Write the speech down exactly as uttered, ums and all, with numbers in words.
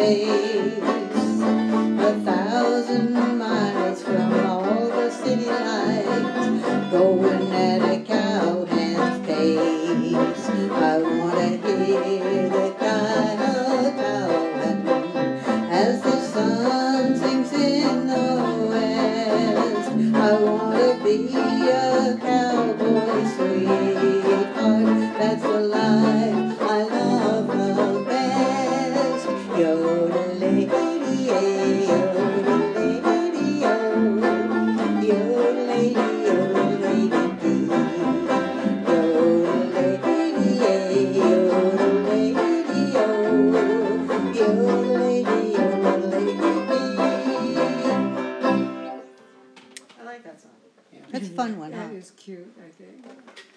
place, a thousand miles from all the city lights, going at a cowhand's pace. I wanna hear the cowhand as the sun sinks in the west. I wanna be a cowboy sweetheart, that's the life I love the best. Yodelay, yodelay, yodelay, yodelay, I like that song. That's a fun one, huh? That is cute, I think.